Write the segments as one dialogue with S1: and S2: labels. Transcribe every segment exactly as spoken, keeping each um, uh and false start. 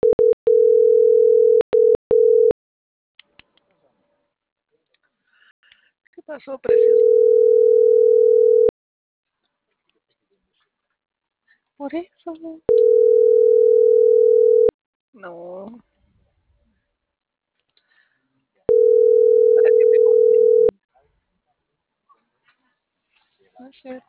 S1: ¿Qué pasó, precioso? Por eso. No. Para que te consientan. No es cierto.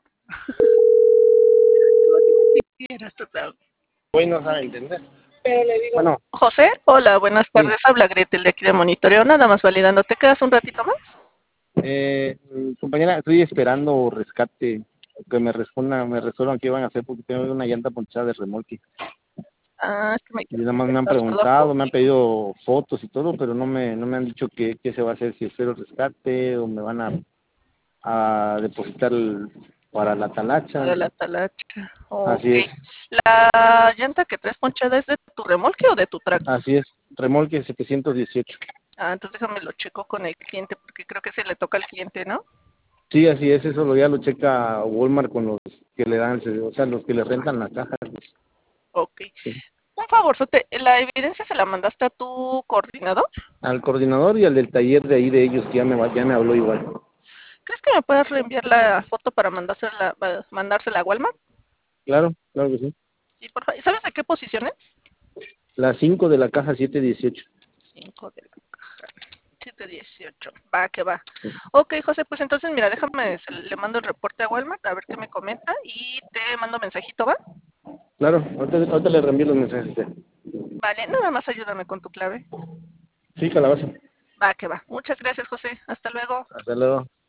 S1: Tú dime que quieras, total.
S2: Hoy no sabe entender.
S1: Pero le digo,
S2: Bueno,
S1: José, hola, buenas
S2: sí.
S1: tardes. Habla Gretel de aquí de Monitoreo. Nada más validando. ¿Te quedas un ratito más?
S2: Eh, compañera, estoy esperando rescate, que me respondan, me resuelvan qué van a hacer porque tengo una llanta ponchada de remolque.
S1: Ah, es que me
S2: Y
S1: quedé
S2: nada más me han
S1: sordo
S2: preguntado, me han
S1: conmigo.
S2: pedido fotos y todo, pero no me, no me han dicho qué, qué se va a hacer, si espero rescate o me van a, a depositar el- para la talacha.
S1: Para la talacha. Ok.
S2: Así es,
S1: ¿La llanta que traes ponchada es de tu remolque o de tu tracto?
S2: así es, remolque setecientos dieciocho.
S1: Ah, entonces déjame lo checo con el cliente porque creo que se le toca al cliente, ¿no?
S2: Sí, así es, eso lo ya lo checa Walmart con los que le dan, el- o sea, los que le rentan la caja.
S1: Ok.
S2: Sí.
S1: Un favorzote, ¿la evidencia se la mandaste a tu coordinador?
S2: Al coordinador y al del taller de ahí de ellos, que ya me, va- ya me habló igual.
S1: ¿Crees que me puedas reenviar la foto para mandársela, para mandársela a Walmart?
S2: Claro, claro que sí.
S1: Sí, por favor. ¿Sabes de qué posición es?
S2: La cinco de la caja siete dieciocho.
S1: cinco de la caja. siete dieciocho. Va, que va. Ok, José, pues entonces mira, déjame, se- le mando el reporte a Walmart a ver qué me comenta y te mando mensajito, ¿va?
S2: Claro, ahorita, ahorita le reenvío los mensajes. Ya.
S1: Vale, nada más ayúdame con tu clave.
S2: Sí, calabaza.
S1: Va, que va. Muchas gracias, José. Hasta luego.
S2: Hasta luego.